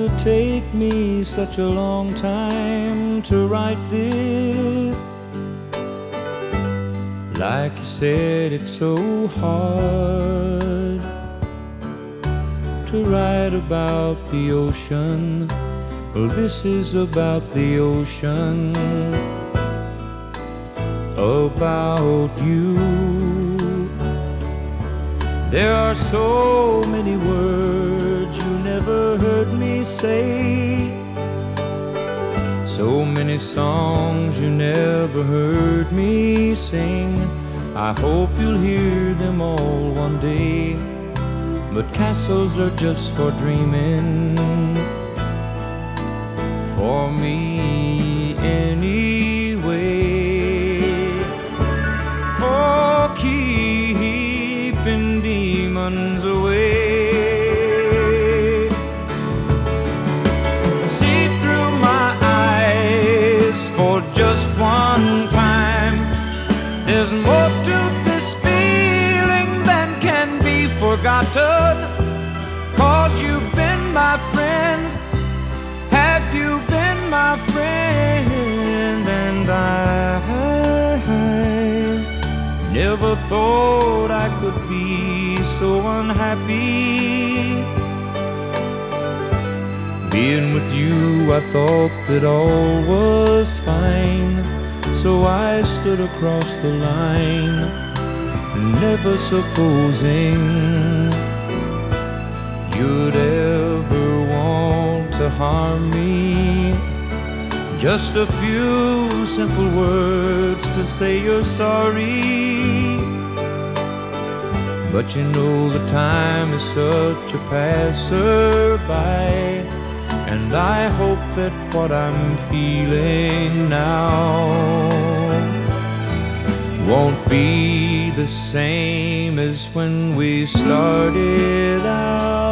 it take me such a long time to write this? Like you said, it's so hard to write about the ocean. Well, this is about the ocean, about you. There are so many words you never heard me say, so many songs you never heard me sing. I hope you'll hear them all one day, but castles are just for dreaming, for me anyway, for keeping demons away. See through my eyes for just one time. There's more to this feeling than can be forgotten, 'cause you've been my friend. Have you been my friend? And I never thought I could be so unhappy. Being with you, I thought that all was fine, so I stood across the line, never supposing you'd ever want to harm me. Just a few simple words to say you're sorry, but you know the time is such a passerby, and I hope that what I'm feeling now won't be the same as when we started out.